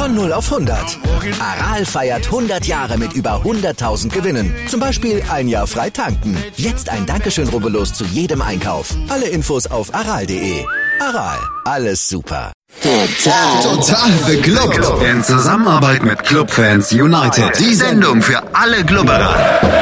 Von 0 auf 100. Aral feiert 100 Jahre mit über 100.000 Gewinnen. Zum Beispiel ein Jahr frei tanken. Jetzt ein Dankeschön, rubbellos zu jedem Einkauf. Alle Infos auf aral.de. Aral, alles super. Total beglückt. In Zusammenarbeit mit Clubfans United. Die Sendung für alle Glubberer.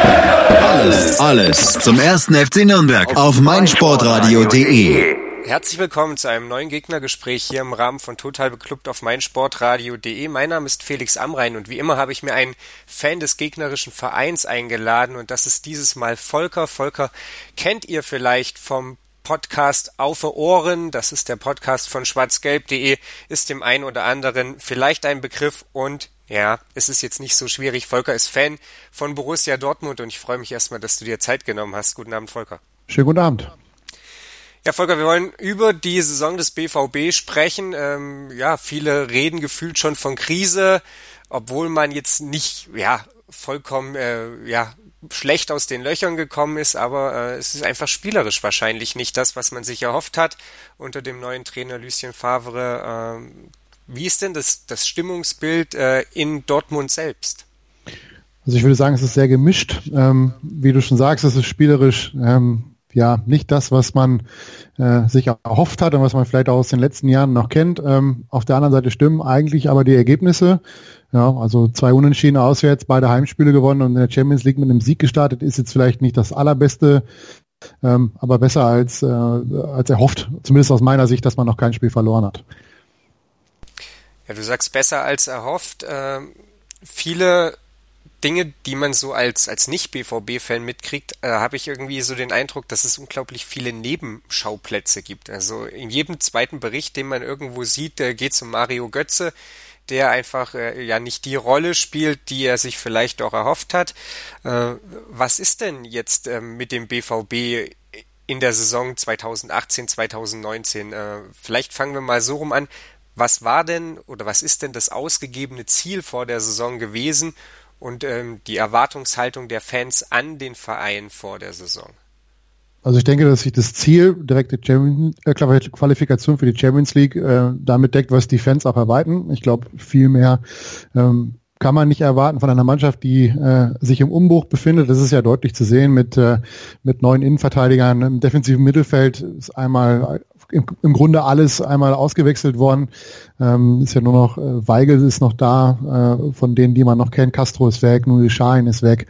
Alles zum ersten FC Nürnberg auf meinsportradio.de. Herzlich willkommen zu einem neuen Gegnergespräch hier im Rahmen von Total Beklubbt auf meinsportradio.de. Mein Name ist Felix Amrain und wie immer habe ich mir einen Fan des gegnerischen Vereins eingeladen und das ist dieses Mal Volker. Volker kennt ihr vielleicht vom Podcast Auf Ohren, das ist der Podcast von schwarzgelb.de, ist dem einen oder anderen vielleicht ein Begriff und ja, es ist jetzt nicht so schwierig. Volker ist Fan von Borussia Dortmund und ich freue mich erstmal, dass du dir Zeit genommen hast. Guten Abend, Volker. Schönen guten Abend. Ja, Volker, wir wollen über die Saison des BVB sprechen. Viele reden gefühlt schon von Krise, obwohl man jetzt nicht vollkommen schlecht aus den Löchern gekommen ist, aber es ist einfach spielerisch wahrscheinlich nicht das, was man sich erhofft hat unter dem neuen Trainer Lucien Favre. Wie ist denn das Stimmungsbild in Dortmund selbst? Also ich würde sagen, es ist sehr gemischt. Wie du schon sagst, es ist spielerisch nicht das, was man sich erhofft hat und was man vielleicht auch aus den letzten Jahren noch kennt. Auf der anderen Seite stimmen eigentlich aber die Ergebnisse. Ja, also 2 Unentschieden auswärts, beide Heimspiele gewonnen und in der Champions League mit einem Sieg gestartet, ist jetzt vielleicht nicht das Allerbeste, aber besser als erhofft. Zumindest aus meiner Sicht, dass man noch kein Spiel verloren hat. Ja, du sagst besser als erhofft. Viele Dinge, die man so als Nicht-BVB-Fan mitkriegt, habe ich irgendwie so den Eindruck, dass es unglaublich viele Nebenschauplätze gibt. Also in jedem zweiten Bericht, den man irgendwo sieht, geht es um Mario Götze, der einfach nicht die Rolle spielt, die er sich vielleicht auch erhofft hat. Was ist denn jetzt mit dem BVB in der Saison 2018, 2019? Vielleicht fangen wir mal so rum an. Was war denn oder was ist denn das ausgegebene Ziel vor der Saison gewesen und die Erwartungshaltung der Fans an den Verein vor der Saison? Also ich denke, dass sich das Ziel, direkte Qualifikation für die Champions League, damit deckt, was die Fans auch erwarten. Ich glaube, viel mehr kann man nicht erwarten von einer Mannschaft, die sich im Umbruch befindet. Das ist ja deutlich zu sehen mit 9 Innenverteidigern. Im defensiven Mittelfeld ist einmal im Grunde alles einmal ausgewechselt worden. Ist ja nur noch Weigl ist noch da, von denen, die man noch kennt. Castro ist weg, Nuri Sahin ist weg.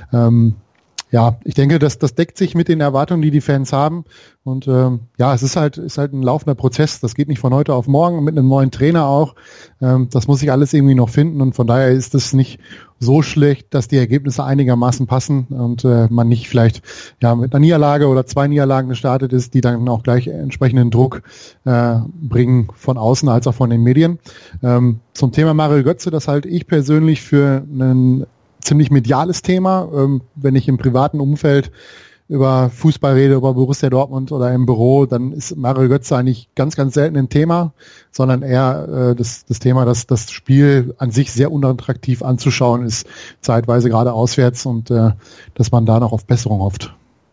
Ich denke, das deckt sich mit den Erwartungen, die Fans haben. Und es ist halt ein laufender Prozess. Das geht nicht von heute auf morgen, mit einem neuen Trainer auch. Das muss sich alles irgendwie noch finden. Und von daher ist es nicht so schlecht, dass die Ergebnisse einigermaßen passen und man nicht vielleicht mit einer Niederlage oder 2 Niederlagen gestartet ist, die dann auch gleich entsprechenden Druck bringen von außen als auch von den Medien. Zum Thema Mario Götze, das halte ich persönlich für einen ziemlich mediales Thema. Wenn ich im privaten Umfeld über Fußball rede, über Borussia Dortmund oder im Büro, dann ist Mario Götze eigentlich ganz, ganz selten ein Thema, sondern eher das Thema, dass das Spiel an sich sehr unattraktiv anzuschauen ist, zeitweise gerade auswärts und dass man da noch auf Besserung hofft.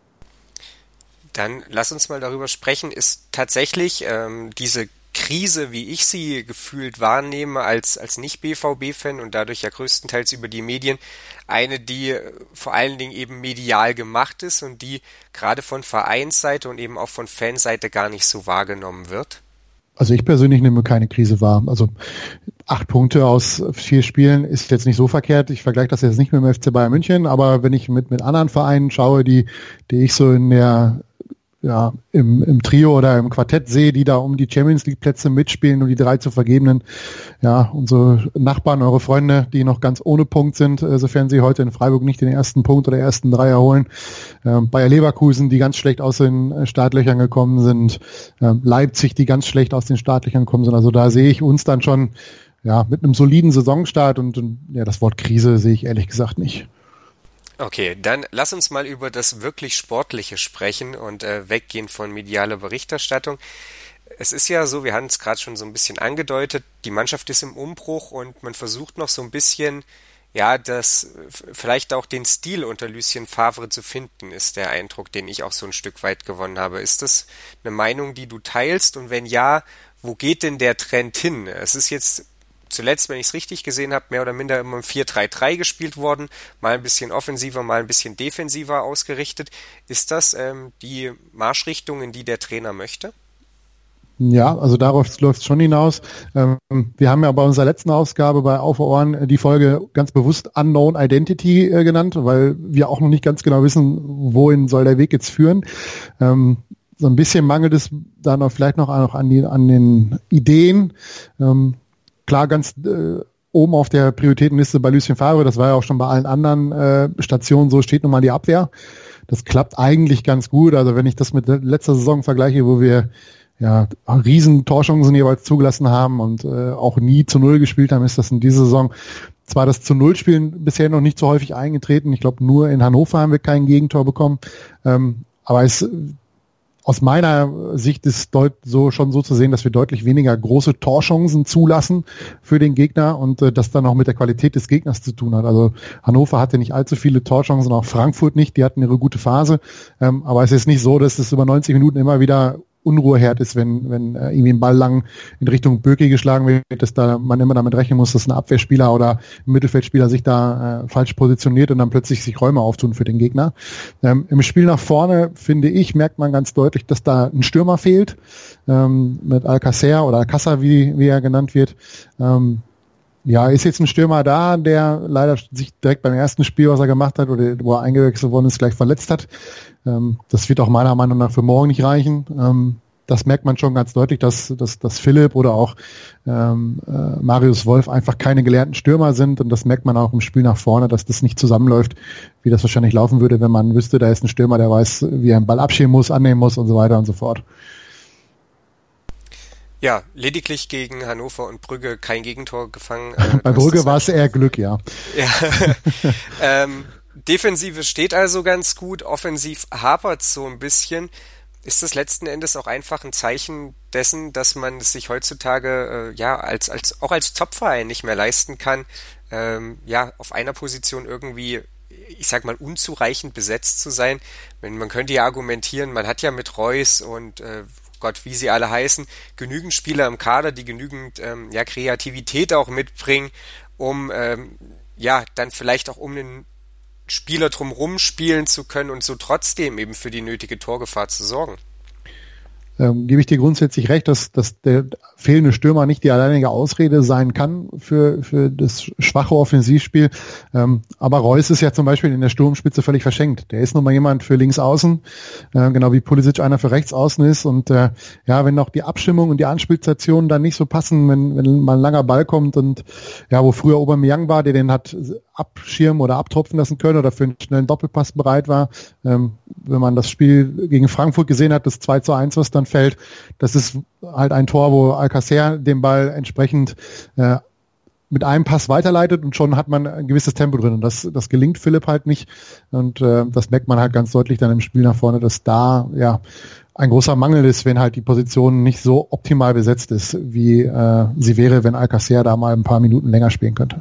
Dann lass uns mal darüber sprechen. Ist tatsächlich diese Krise, wie ich sie gefühlt wahrnehme als Nicht-BVB-Fan und dadurch ja größtenteils über die Medien, eine, die vor allen Dingen eben medial gemacht ist und die gerade von Vereinsseite und eben auch von Fanseite gar nicht so wahrgenommen wird? Also ich persönlich nehme keine Krise wahr. Also 8 Punkte aus 4 Spielen ist jetzt nicht so verkehrt. Ich vergleiche das jetzt nicht mit dem FC Bayern München, aber wenn ich mit anderen Vereinen schaue, die ich so in der im Trio oder im Quartett sehe, die da um die Champions League Plätze mitspielen und die 3 zu vergebenen, unsere Nachbarn, eure Freunde, die noch ganz ohne Punkt sind, sofern sie heute in Freiburg nicht den ersten Punkt oder ersten 3 erholen. Bayer Leverkusen, die ganz schlecht aus den Startlöchern gekommen sind. Leipzig, die ganz schlecht aus den Startlöchern gekommen sind. Also da sehe ich uns dann schon mit einem soliden Saisonstart und das Wort Krise sehe ich ehrlich gesagt nicht. Okay, dann lass uns mal über das wirklich Sportliche sprechen und weggehen von medialer Berichterstattung. Es ist ja so, wir hatten es gerade schon so ein bisschen angedeutet, die Mannschaft ist im Umbruch und man versucht noch so ein bisschen, vielleicht auch den Stil unter Lucien Favre zu finden, ist der Eindruck, den ich auch so ein Stück weit gewonnen habe. Ist das eine Meinung, die du teilst? Und wenn ja, wo geht denn der Trend hin? Es ist jetzt zuletzt, wenn ich es richtig gesehen habe, mehr oder minder immer im 4-3-3 gespielt worden, mal ein bisschen offensiver, mal ein bisschen defensiver ausgerichtet. Ist das die Marschrichtung, in die der Trainer möchte? Ja, also darauf läuft es schon hinaus. Wir haben ja bei unserer letzten Ausgabe bei Auf Ohren die Folge ganz bewusst Unknown Identity genannt, weil wir auch noch nicht ganz genau wissen, wohin soll der Weg jetzt führen. So ein bisschen mangelt es dann auch vielleicht noch an den Ideen. Klar, ganz oben auf der Prioritätenliste bei Lucien Favre, das war ja auch schon bei allen anderen Stationen so, steht nun mal die Abwehr. Das klappt eigentlich ganz gut. Also wenn ich das mit letzter Saison vergleiche, wo wir ja riesen Torchancen jeweils zugelassen haben und auch nie zu Null gespielt haben, ist das in dieser Saison zwar das zu Null Spielen bisher noch nicht so häufig eingetreten. Ich glaube, nur in Hannover haben wir kein Gegentor bekommen. Aber es aus meiner Sicht ist schon so zu sehen, dass wir deutlich weniger große Torchancen zulassen für den Gegner und das dann auch mit der Qualität des Gegners zu tun hat. Also Hannover hatte nicht allzu viele Torchancen, auch Frankfurt nicht, die hatten ihre gute Phase. Aber es ist nicht so, dass es über 90 Minuten immer wieder Unruheherd ist, wenn irgendwie ein Ball lang in Richtung Böcki geschlagen wird, dass da man immer damit rechnen muss, dass ein Abwehrspieler oder ein Mittelfeldspieler sich da falsch positioniert und dann plötzlich sich Räume auftun für den Gegner. Im Spiel nach vorne, finde ich, merkt man ganz deutlich, dass da ein Stürmer fehlt, mit Alcacer oder Alcázar, wie er genannt wird. Ja, ist jetzt ein Stürmer da, der leider sich direkt beim ersten Spiel, was er gemacht hat, oder wo er eingewechselt worden ist, gleich verletzt hat. Das wird auch meiner Meinung nach für morgen nicht reichen. Das merkt man schon ganz deutlich, dass Philipp oder auch Marius Wolf einfach keine gelernten Stürmer sind. Und das merkt man auch im Spiel nach vorne, dass das nicht zusammenläuft, wie das wahrscheinlich laufen würde, wenn man wüsste, da ist ein Stürmer, der weiß, wie er einen Ball abschieben muss, annehmen muss und so weiter und so fort. Ja, lediglich gegen Hannover und Brügge kein Gegentor gefangen. Bei Brügge war es eher Glück, ja. Ja. Defensive steht also ganz gut, offensiv hapert so ein bisschen. Ist das letzten Endes auch einfach ein Zeichen dessen, dass man es sich heutzutage auch als Topverein nicht mehr leisten kann, auf einer Position irgendwie, ich sag mal, unzureichend besetzt zu sein? Man könnte ja argumentieren, man hat ja mit Reus und Gott, wie sie alle heißen, genügend Spieler im Kader, die genügend Kreativität auch mitbringen, um dann vielleicht auch um den Spieler drumherum spielen zu können und so trotzdem eben für die nötige Torgefahr zu sorgen. Gebe ich dir grundsätzlich recht, dass der fehlende Stürmer nicht die alleinige Ausrede sein kann für das schwache Offensivspiel. Aber Reus ist ja zum Beispiel in der Sturmspitze völlig verschenkt. Der ist nun mal jemand für links außen, genau wie Pulisic einer für rechts außen ist. Und wenn auch die Abstimmung und die Anspielstationen dann nicht so passen, wenn mal ein langer Ball kommt und wo früher Aubameyang war, der den hat abschirmen oder abtropfen lassen können oder für einen schnellen Doppelpass bereit war. Wenn man das Spiel gegen Frankfurt gesehen hat, das 2:1, was dann fällt, das ist halt ein Tor, wo Alcacer den Ball entsprechend mit einem Pass weiterleitet und schon hat man ein gewisses Tempo drin. Und das gelingt Philipp halt nicht. Und das merkt man halt ganz deutlich dann im Spiel nach vorne, dass da ein großer Mangel ist, wenn halt die Position nicht so optimal besetzt ist, wie sie wäre, wenn Alcacer da mal ein paar Minuten länger spielen könnte.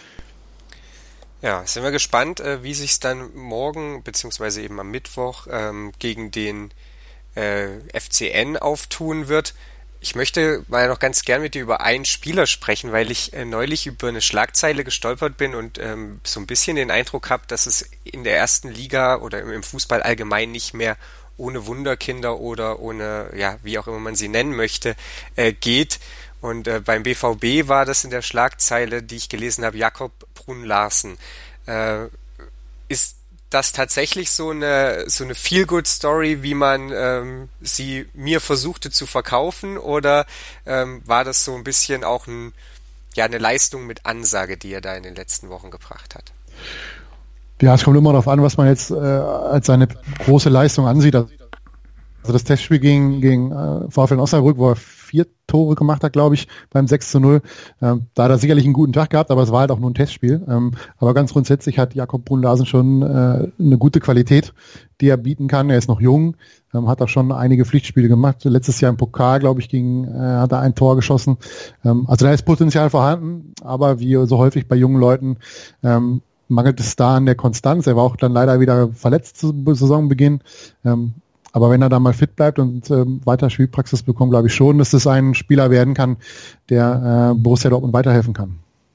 Ja, sind wir gespannt, wie sich's dann morgen beziehungsweise eben am Mittwoch gegen den FCN auftun wird. Ich möchte mal noch ganz gern mit dir über einen Spieler sprechen, weil ich neulich über eine Schlagzeile gestolpert bin und so ein bisschen den Eindruck habe, dass es in der ersten Liga oder im Fußball allgemein nicht mehr ohne Wunderkinder oder ohne, wie auch immer man sie nennen möchte, geht. Und beim BVB war das in der Schlagzeile, die ich gelesen habe, Jakob Brun-Larsen. Ist das tatsächlich so eine Feel-Good-Story, wie man sie mir versuchte zu verkaufen, oder war das so ein bisschen auch eine Leistung mit Ansage, die er da in den letzten Wochen gebracht hat? Ja, es kommt immer darauf an, was man jetzt als seine große Leistung ansieht. Also das Testspiel gegen VfL Osnabrück, wo er 4 Tore gemacht hat, glaube ich, beim 6:0. Da hat er sicherlich einen guten Tag gehabt, aber es war halt auch nur ein Testspiel. Aber ganz grundsätzlich hat Jakob Brun-Larsen schon eine gute Qualität, die er bieten kann. Er ist noch jung, hat auch schon einige Pflichtspiele gemacht. Letztes Jahr im Pokal, glaube ich, hat er ein Tor geschossen. Also da ist Potenzial vorhanden, aber wie so häufig bei jungen Leuten mangelt es da an der Konstanz. Er war auch dann leider wieder verletzt zu Saisonbeginn. Aber wenn er da mal fit bleibt und weiter Spielpraxis bekommt, glaube ich schon, dass das ein Spieler werden kann, der Borussia Dortmund weiterhelfen kann.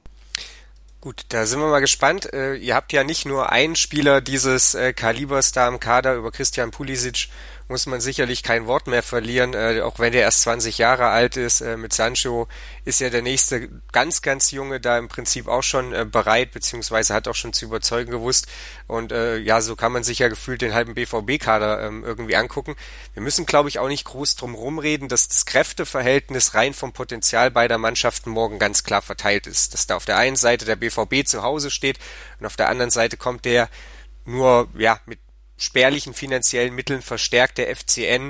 Gut, da sind wir mal gespannt. Ihr habt ja nicht nur einen Spieler dieses Kalibers da im Kader. Über Christian Pulisic muss man sicherlich kein Wort mehr verlieren, auch wenn der erst 20 Jahre alt ist. Mit Sancho ist ja der nächste ganz, ganz Junge da im Prinzip auch schon bereit, beziehungsweise hat auch schon zu überzeugen gewusst. Und ja, so kann man sich ja gefühlt den halben BVB-Kader irgendwie angucken. Wir müssen, glaube ich, auch nicht groß drum rumreden, dass das Kräfteverhältnis rein vom Potenzial beider Mannschaften morgen ganz klar verteilt ist. Dass da auf der einen Seite der BVB zu Hause steht und auf der anderen Seite kommt der nur ja mit spärlichen finanziellen Mitteln verstärkt der FCN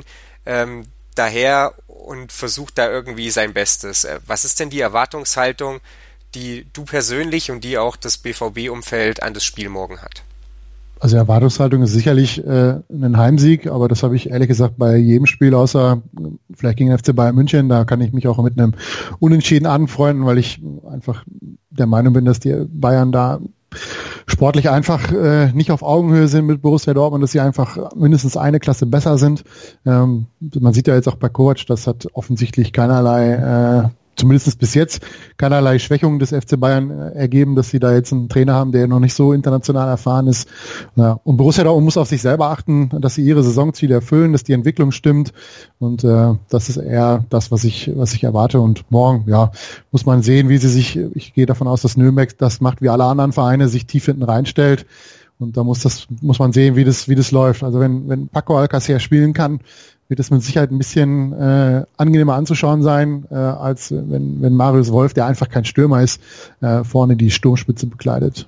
daher und versucht da irgendwie sein Bestes. Was ist denn die Erwartungshaltung, die du persönlich und die auch das BVB-Umfeld an das Spiel morgen hat? Also Erwartungshaltung ist sicherlich ein Heimsieg, aber das habe ich ehrlich gesagt bei jedem Spiel, außer vielleicht gegen FC Bayern München. Da kann ich mich auch mit einem Unentschieden anfreunden, weil ich einfach der Meinung bin, dass die Bayern da sportlich einfach nicht auf Augenhöhe sind mit Borussia Dortmund, dass sie einfach mindestens eine Klasse besser sind. Man sieht ja jetzt auch bei Kovac, das hat offensichtlich keinerlei, zumindest bis jetzt, keinerlei Schwächungen des FC Bayern ergeben, dass sie da jetzt einen Trainer haben, der noch nicht so international erfahren ist. Ja, und Borussia Dortmund muss auf sich selber achten, dass sie ihre Saisonziele erfüllen, dass die Entwicklung stimmt. Und das ist eher das, was ich erwarte. Und morgen, ja, muss man sehen, wie sie sich, ich gehe davon aus, dass Nürnberg das macht, wie alle anderen Vereine, sich tief hinten reinstellt. Und da muss man sehen, wie das läuft. Also wenn Paco Alcácer spielen kann, wird es mit Sicherheit ein bisschen angenehmer anzuschauen sein, als wenn Marius Wolf, der einfach kein Stürmer ist, vorne die Sturmspitze bekleidet.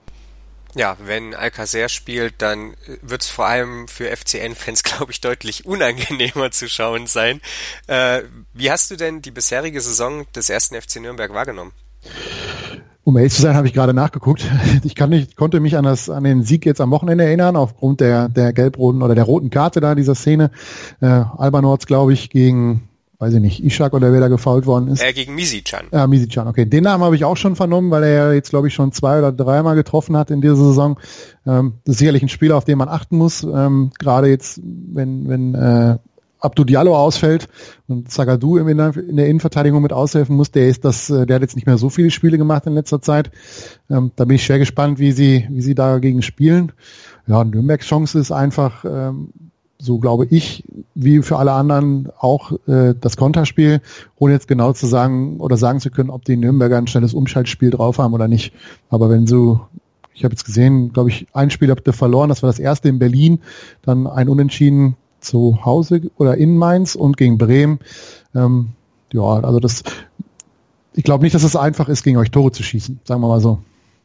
Ja, wenn Alcácer spielt, dann wird es vor allem für FCN-Fans, glaube ich, deutlich unangenehmer zu schauen sein. Wie hast du denn die bisherige Saison des 1. FC Nürnberg wahrgenommen? Um ehrlich zu sein, habe ich gerade nachgeguckt. Ich konnte mich an den Sieg jetzt am Wochenende erinnern, aufgrund der gelb-roten oder der roten Karte da, dieser Szene. Albanorz, glaube ich, gegen, weiß ich nicht, Ishak oder wer da gefoult worden ist. Gegen Misicjan. Ja, Misicjan, okay. Den Namen habe ich auch schon vernommen, weil er ja jetzt, glaube ich, schon 2 oder 3 Mal getroffen hat in dieser Saison. Das ist sicherlich ein Spieler, auf den man achten muss. Gerade jetzt, wenn Abdou Diallo ausfällt und Zagadou in der Innenverteidigung mit aushelfen muss, der hat jetzt nicht mehr so viele Spiele gemacht in letzter Zeit. Da bin ich schwer gespannt, wie sie dagegen spielen. Ja, Nürnbergs Chance ist einfach, so glaube ich, wie für alle anderen auch das Konterspiel, ohne jetzt genau zu sagen oder sagen zu können, ob die Nürnberger ein schnelles Umschaltspiel drauf haben oder nicht. Aber ich habe jetzt gesehen, glaube ich, ein Spiel habt ihr verloren, das war das erste in Berlin, dann ein Unentschieden zu Hause oder in Mainz und gegen Bremen. Ja, also ich glaube nicht, dass es einfach ist, gegen euch Tore zu schießen, sagen wir mal so.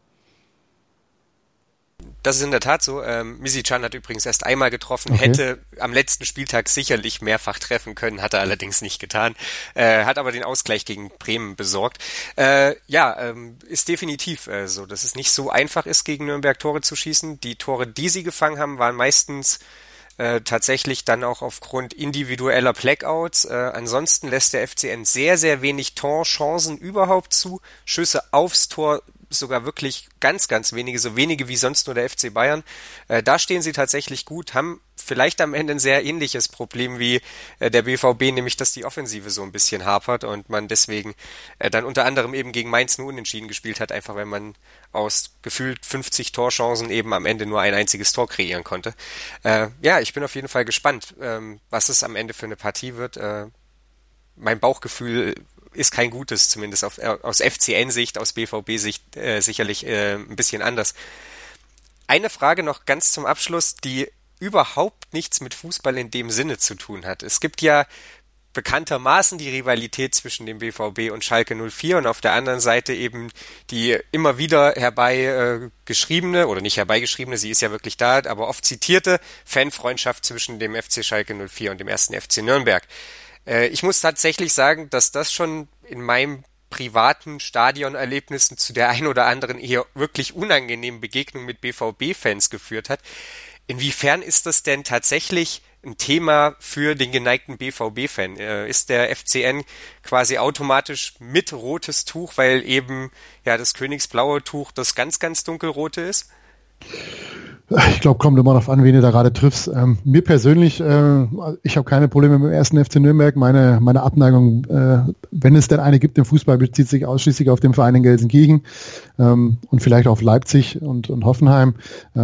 Das ist in der Tat so. Misicjan hat übrigens erst einmal getroffen, okay. Hätte am letzten Spieltag sicherlich mehrfach treffen können, hat er allerdings nicht getan. Hat aber den Ausgleich gegen Bremen besorgt. Ist definitiv so, dass es nicht so einfach ist, gegen Nürnberg Tore zu schießen. Die Tore, die sie gefangen haben, waren meistens tatsächlich dann auch aufgrund individueller Blackouts. Ansonsten lässt der FCN sehr, sehr wenig Torchancen überhaupt zu. Schüsse aufs Tor sogar wirklich ganz, ganz wenige, so wenige wie sonst nur der FC Bayern. Da stehen sie tatsächlich gut, haben vielleicht am Ende ein sehr ähnliches Problem wie der BVB, nämlich dass die Offensive so ein bisschen hapert und man deswegen dann unter anderem eben gegen Mainz nur unentschieden gespielt hat, einfach weil man aus gefühlt 50 Torchancen eben am Ende nur ein einziges Tor kreieren konnte. Ich bin auf jeden Fall gespannt, was es am Ende für eine Partie wird. Mein Bauchgefühl ist kein gutes, zumindest aus FCN-Sicht, aus BVB-Sicht sicherlich ein bisschen anders. Eine Frage noch ganz zum Abschluss, die überhaupt nichts mit Fußball in dem Sinne zu tun hat. Es gibt ja bekanntermaßen die Rivalität zwischen dem BVB und Schalke 04 und auf der anderen Seite eben die immer wieder herbeigeschriebene, oder nicht herbeigeschriebene, sie ist ja wirklich da, aber oft zitierte Fanfreundschaft zwischen dem FC Schalke 04 und dem 1. FC Nürnberg. Ich muss tatsächlich sagen, dass das schon in meinem privaten Stadionerlebnissen zu der ein oder anderen eher wirklich unangenehmen Begegnung mit BVB-Fans geführt hat. Inwiefern ist das denn tatsächlich ein Thema für den geneigten BVB-Fan? Ist der FCN quasi automatisch mit rotes Tuch, weil eben ja das königsblaue Tuch das ganz, ganz dunkelrote ist? Ich glaube, kommt immer darauf an, wen du da gerade triffst. Mir persönlich, ich habe keine Probleme mit dem 1. FC Nürnberg. Meine Abneigung, wenn es denn eine gibt im Fußball, bezieht sich ausschließlich auf den Verein in Gelsenkirchen und vielleicht auf Leipzig und Hoffenheim.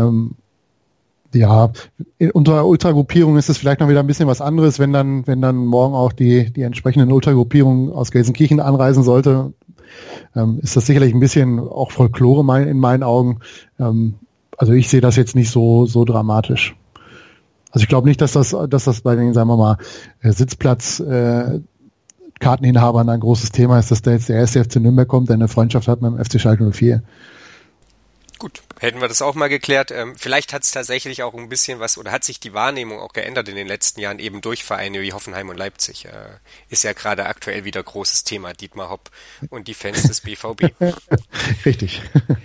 Ja, unter Ultragruppierung ist es vielleicht noch wieder ein bisschen was anderes, wenn dann morgen auch die entsprechenden Ultragruppierungen aus Gelsenkirchen anreisen sollte. Ist das sicherlich ein bisschen auch Folklore in meinen Augen. Also ich sehe das jetzt nicht so dramatisch. Also ich glaube nicht, dass das bei den, sagen wir mal, Sitzplatz Karteninhabern ein großes Thema ist, dass da jetzt der 1. FC Nürnberg kommt, der eine Freundschaft hat mit dem FC Schalke 04. Gut, hätten wir das auch mal geklärt. Vielleicht hat es tatsächlich auch ein bisschen was, oder hat sich die Wahrnehmung auch geändert in den letzten Jahren, eben durch Vereine wie Hoffenheim und Leipzig. Ist ja gerade aktuell wieder großes Thema, Dietmar Hopp und die Fans des BVB. Richtig.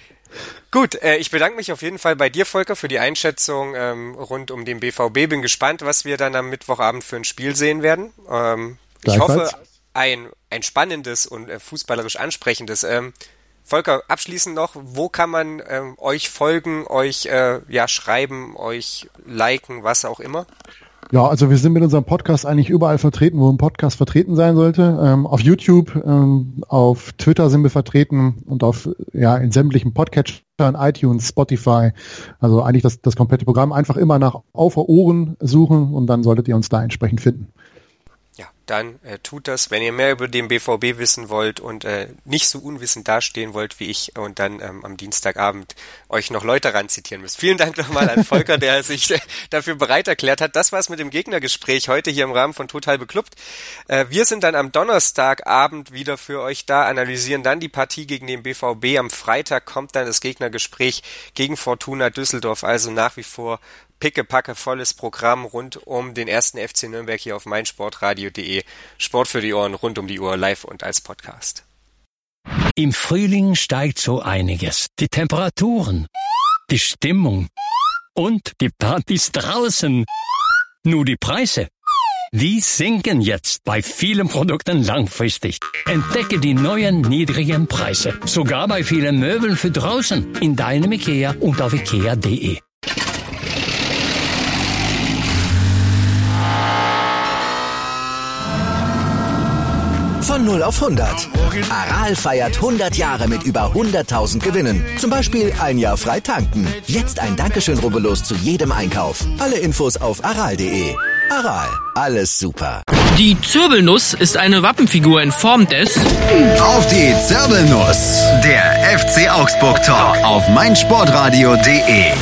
Gut, ich bedanke mich auf jeden Fall bei dir, Volker, für die Einschätzung rund um den BVB. Bin gespannt, was wir dann am Mittwochabend für ein Spiel sehen werden. Ich hoffe, ein spannendes und fußballerisch ansprechendes. Volker, abschließend noch, wo kann man euch folgen, euch schreiben, euch liken, was auch immer? Ja, also wir sind mit unserem Podcast eigentlich überall vertreten, wo ein Podcast vertreten sein sollte. Auf YouTube, auf Twitter sind wir vertreten und in sämtlichen Podcatchern, iTunes, Spotify. Also eigentlich das komplette Programm. Einfach immer nach Auf Ohren suchen und dann solltet ihr uns da entsprechend finden. Ja, dann tut das, wenn ihr mehr über den BVB wissen wollt und nicht so unwissend dastehen wollt wie ich und dann am Dienstagabend euch noch Leute ranzitieren müsst. Vielen Dank nochmal an Volker, der sich dafür bereit erklärt hat. Das war's mit dem Gegnergespräch heute hier im Rahmen von Total Beklubbt. Wir sind dann am Donnerstagabend wieder für euch da, analysieren dann die Partie gegen den BVB. Am Freitag kommt dann das Gegnergespräch gegen Fortuna Düsseldorf, also nach wie vor pickepacke volles Programm rund um den 1. FC Nürnberg hier auf meinsportradio.de. Sport für die Ohren rund um die Uhr, live und als Podcast. Im Frühling steigt so einiges. Die Temperaturen, die Stimmung und die Partys draußen. Nur die Preise, die sinken jetzt bei vielen Produkten langfristig. Entdecke die neuen niedrigen Preise. Sogar bei vielen Möbeln für draußen. In deinem IKEA und auf IKEA.de. Von 0 auf 100. Aral feiert 100 Jahre mit über 100.000 Gewinnen. Zum Beispiel ein Jahr frei tanken. Jetzt ein Dankeschön, rubbellos zu jedem Einkauf. Alle Infos auf aral.de. Aral, alles super. Die Zirbelnuss ist eine Wappenfigur in Form des... Auf die Zirbelnuss. Der FC Augsburg Talk auf meinsportradio.de.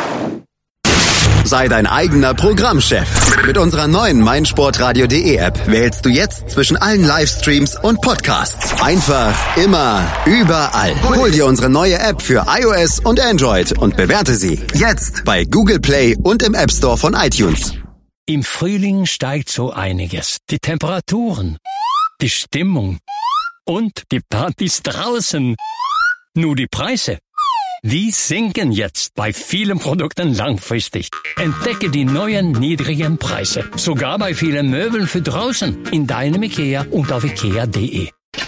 Sei dein eigener Programmchef. Mit unserer neuen meinsportradio.de App wählst du jetzt zwischen allen Livestreams und Podcasts. Einfach, immer, überall. Hol dir unsere neue App für iOS und Android und bewerte sie jetzt bei Google Play und im App Store von iTunes. Im Frühling steigt so einiges. Die Temperaturen, die Stimmung und die Partys draußen. Nur die Preise, die sinken jetzt bei vielen Produkten langfristig. Entdecke die neuen niedrigen Preise. Sogar bei vielen Möbeln für draußen. In deinem IKEA und auf IKEA.de.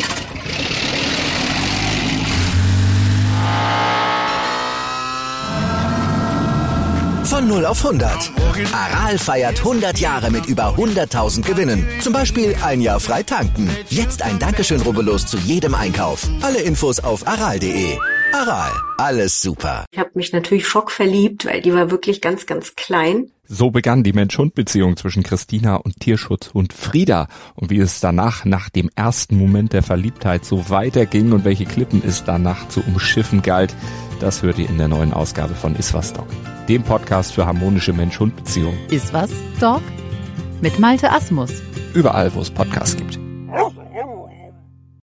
Von 0 auf 100. Aral feiert 100 Jahre mit über 100.000 Gewinnen. Zum Beispiel ein Jahr frei tanken. Jetzt ein Dankeschön, rubbellos zu jedem Einkauf. Alle Infos auf aral.de. Aral, alles super. Ich habe mich natürlich schockverliebt, weil die war wirklich ganz, ganz klein. So begann die Mensch-Hund-Beziehung zwischen Christina und Tierschutzhund Frieda. Und wie es danach, nach dem ersten Moment der Verliebtheit, so weiterging und welche Klippen es danach zu umschiffen galt, das hört ihr in der neuen Ausgabe von Iswas Dog, dem Podcast für harmonische Mensch-Hund-Beziehungen. Iswas Dog? Mit Malte Asmus. Überall, wo es Podcasts gibt.